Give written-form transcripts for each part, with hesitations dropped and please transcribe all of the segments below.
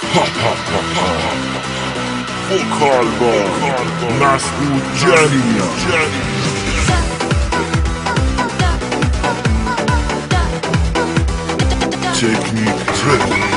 فوق مسعود جنیا تکنیک ترک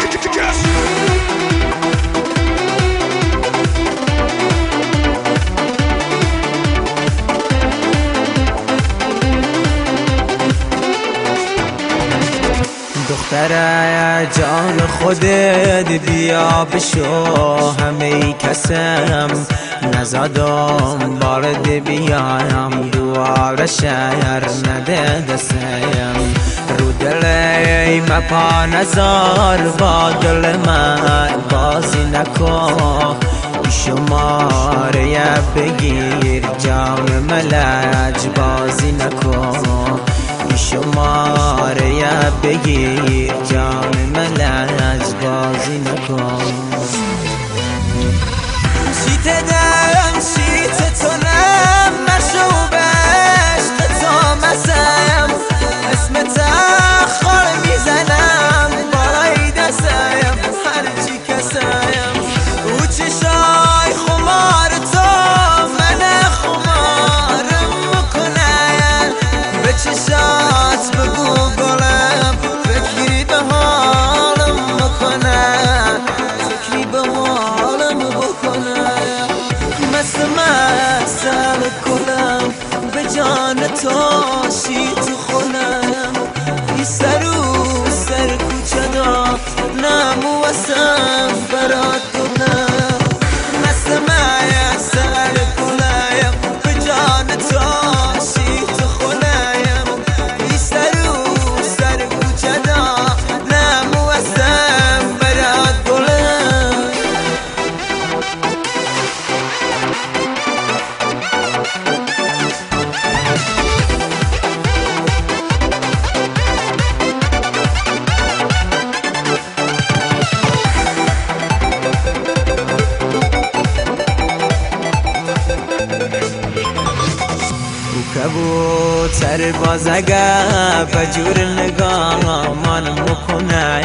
دختره جان خودت بیا بشو همه کسم نزدم بارد بیایم دوار شهر نده دستم رو دلی مپا نزار با دل من بازی نکن شماره بگیر جام ملج بازی نکن شماره بگیر جان ملج بازی نکن شیت دم شیت تو نم مشروب عشق تو مسم اسم تخار میزنم بالای دستم هرچی کسم او چشای خمار تو من خمارم میکنم به چشات بگو گلم فکری به حالم بکنم فکری به حالم بکنم مسل کنم به جان تو شیت خونم ای سر کوچه دا نمو واسم برات دونم مسل کنم به جان تو شیت خونم ای سر کوچه دا نمو واسم برات دونم کبوتر باز اگر بجور نگاه من مکنه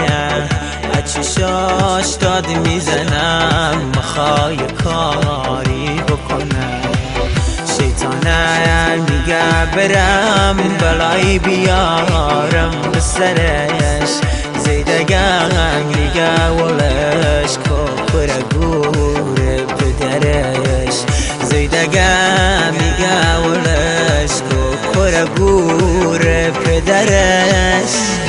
چشاش داد میزنم مخوای کاری بکنه شیطانه میگه برم بلایی بیارم به سرش زیدگم میگه ولش کفر گور پدرش زیدگم میگه ولش کفر گور پدرش